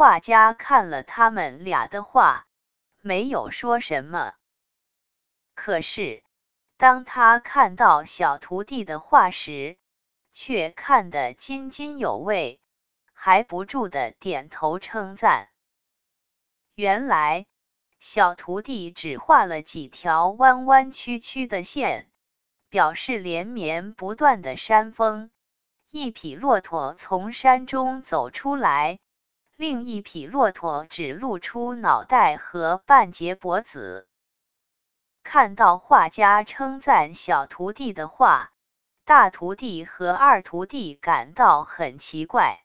画家看了他们俩的画，没有说什么。可是，当他看到小徒弟的画时，却看得津津有味，还不住地点头称赞。原来，小徒弟只画了几条弯弯曲曲的线，表示连绵不断的山峰。一匹骆驼从山中走出来，另一匹骆驼只露出脑袋和半截脖子。看到画家称赞小徒弟的画，大徒弟和二徒弟感到很奇怪。